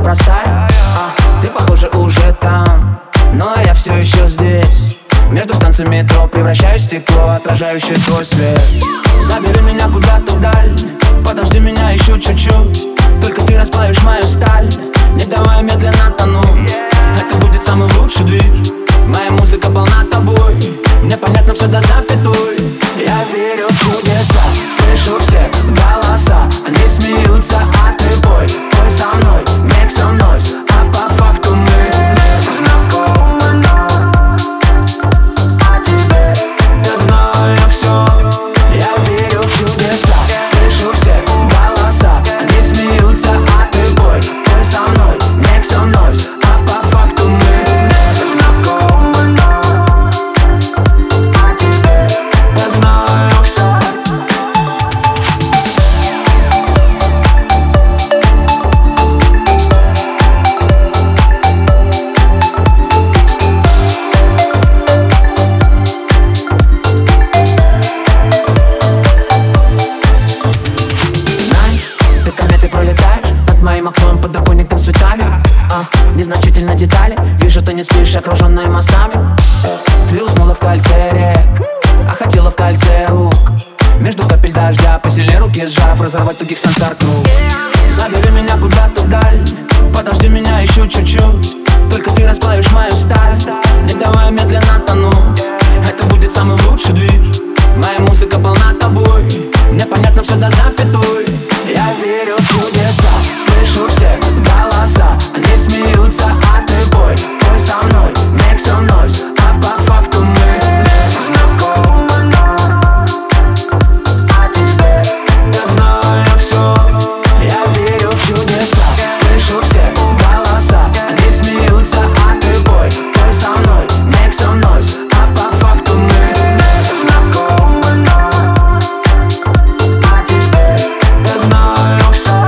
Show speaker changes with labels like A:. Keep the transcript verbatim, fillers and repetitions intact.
A: простая, а, ты, похоже, уже там, но я все еще здесь. Между станциями метро превращаюсь в стекло, отражающее твой свет. Забери меня куда-то вдаль, подожди меня еще чуть-чуть. Только ты расплавишь мою сталь, не давай медленно тонуть. Это будет самый лучший движ. Моя музыка полна тобой, мне понятно все до запятой. Я верю в чудеса, слышу все голоса. Они смеются, а ты пой, пой со мной, make some noise. А по факту мы знакомы, но о тебе я знаю все. Я верю в чудеса, слышу все голоса. Они смеются, а ты пой, пой со мной, make some noise. А по факту мы знакомы, но о тебе я знаю все. Моим окном подоконником цветами, а, незначительно детали. Вижу, ты не спишь, окруженная мостами. Ты уснула в кольце рек, а хотела в кольце рук. Между капель дождя посильнее руки сжав, разорвать тугих сансар круг. Забери меня куда-то вдаль, подожди меня еще чуть-чуть. Только ты расплавишь мою сталь, не давай медленно тонуть. Это будет самый лучший движ. Моя музыка полна тобой, мне понятно все до запятой. Я верю в чудеса, слышу все голоса. Они смеются, а ты пой, пой со мной, make some noise. А по факту мы знакомы, но о тебе я знаю все. Я верю в чудеса, слышу все голоса. Они смеются, а ты пой, пой со мной, make some noise. А по факту мы знакомы, но о тебе я знаю все.